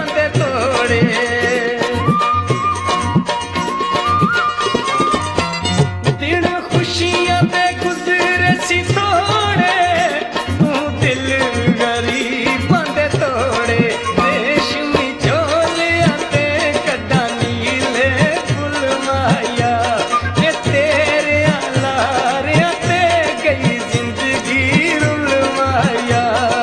बांधे तोड़े दिन खुशियां दे गुजरे सी थोड़े तू दिल गरीब बांधे तोड़े रेशमी चोलियां ते कड्डा नीले फुल माया ये तेरे लारियां ते गई जिंदगी रुल माया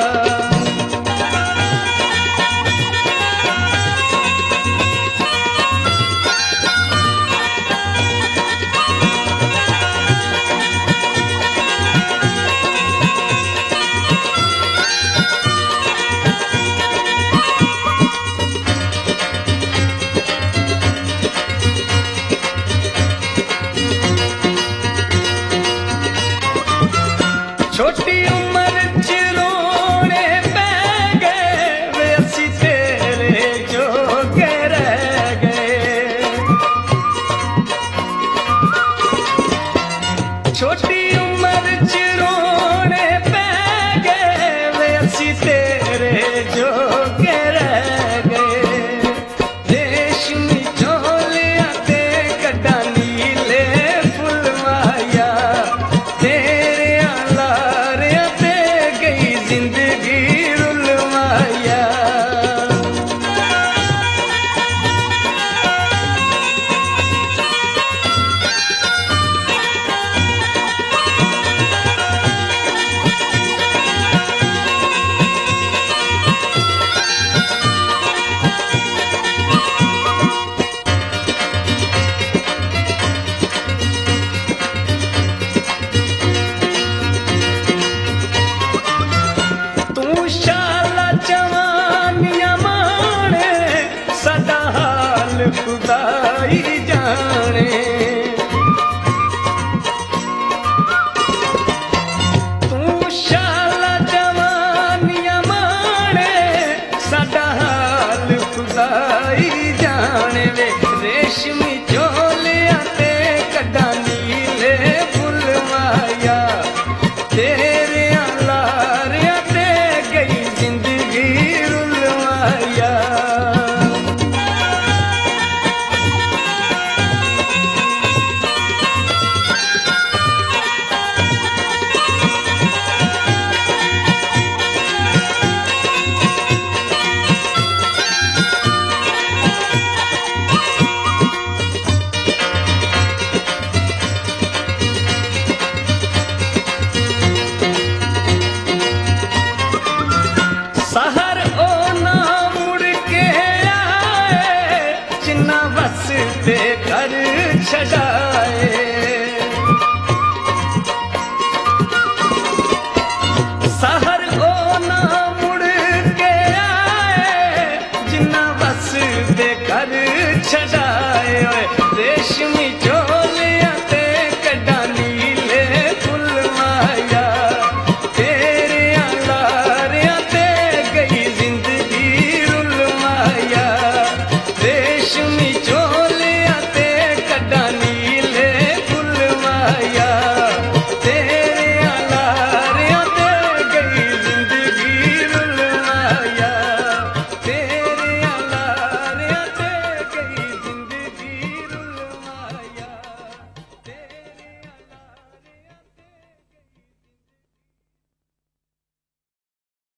छोटी उम्र च रोने पै गए वे असी तेरे जोगे रह गए छोटी उम्र च रोने पै गए वे असी तेरे जोगे रह गए रेशमी चोलियां ते कड्डा नीले फुल माया खुदाई जाने तू शाला जवानियां माने साडा हाल खुदाई जाने वे रेशमी चोलियां ते कड्डा नीले फुल माया तेरे लारियां ते गई जिंदगी रुल माया सहर ओ ना मुड़ के आए जिन्ना बस ते कर छड़ाए सहर ओ ना मुड़ के आए जिन्ना बस ते कर छड़ाए रेशमी चोलियां ते कड्डा नीले फुल माया तेरे लारियां ते गई जिंदगी रुल माया रेशमी चो